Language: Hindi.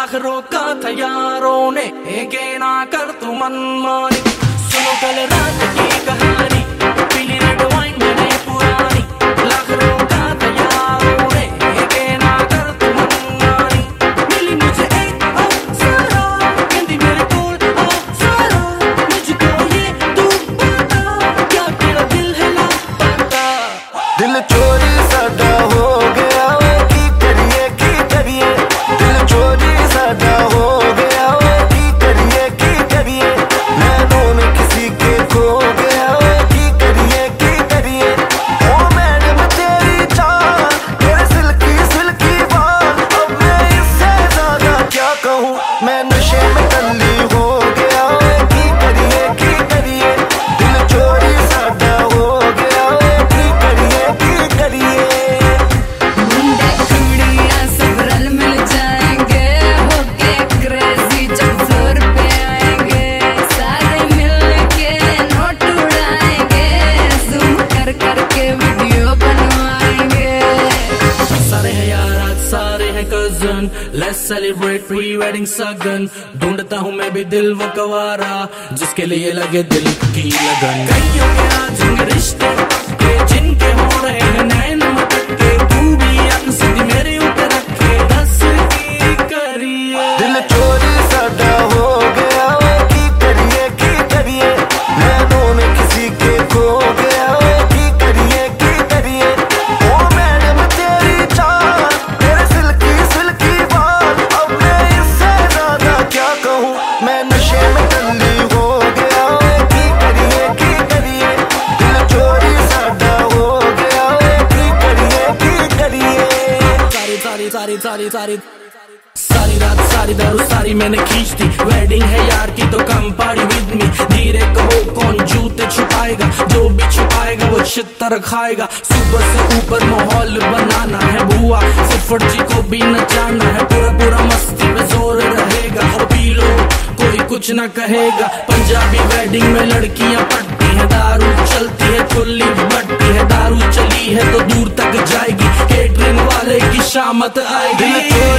लाख रोका था यारों ने, एक ना कर तू मनमानी। सुनो कल रात की कहानी, पीली रेड वाइन मैंने पुरानी। लाख रोका था यारों ने, एक ना कर तू मनमानी। मिली मुझे एक अप्सरा, कहती मेरे कोल अप्सरा। मुझको ये तू बता, क्या तेरा दिल है लापता? दिल चोरी सादा हो गया, की करिए दिल चोरी सादा हो गया, की करिए नैनों में किसी के खो गया, की करिए ओ मैडम तेरी चाल, तेरे सिल्की बाल, अब मैं इससे ज्यादा क्या कहूँ, मैं नशे में टल्ली हो गया, की करिए दिल चोरी सादा हो गया, की करिए मुंडे कुड़ियां सब रल मिल जाएंगे, होके क्रेजी जब फ्लोर पे आएंगे, सारे मिलके नोट उड़ाएंगे, जूम कर के वीडियो बनवाएंगे। सारे हैं यार आज सारे हैं cousin, let's celebrate pre wedding सगन। ढूंढता हूँ मैं भी दिल वो गवारा, जिसके लिए लगे दिल की लगन। कईयों के आज होंगे रिश्ते पक्के, जिनके हो रहे हैं नैन मटके। तू भी अक सीधी मेरे ऊपर रखे, दस की करिए। दिल चोरी सादा हो गया, की करिए नैनों में किसी के खो गया, की करिए ओ मैडम तेरी चाल, तेरे सिल्की बाल, अब मैं इससे ज्यादा क्या कहूँ, मैं नशे में टल्ली हो गया, की करिए दिल चोरी सादा हो गया, की करिए सारी रात सारी दारू सारी मैंने खींच दी। वेडिंग है यार की तो कम पार्टी विद मी। धीरे कहो कौन जूते छुपाएगा, जो भी छुपाएगा वो छितर खाएगा। सुपर से ऊपर माहौल बनाना है बुआ, सिर्फ जी को भी नचाना है। पूरा मस्ती में जोर रहेगा, और पी लो कोई कुछ ना कहेगा। पंजाबी वेडिंग में लड़कियां पटती है, दारू चलती है खुली बटती है। दारू चली है तो दूर तक जाएगी, केटरिंग वाले की शामत आएगी।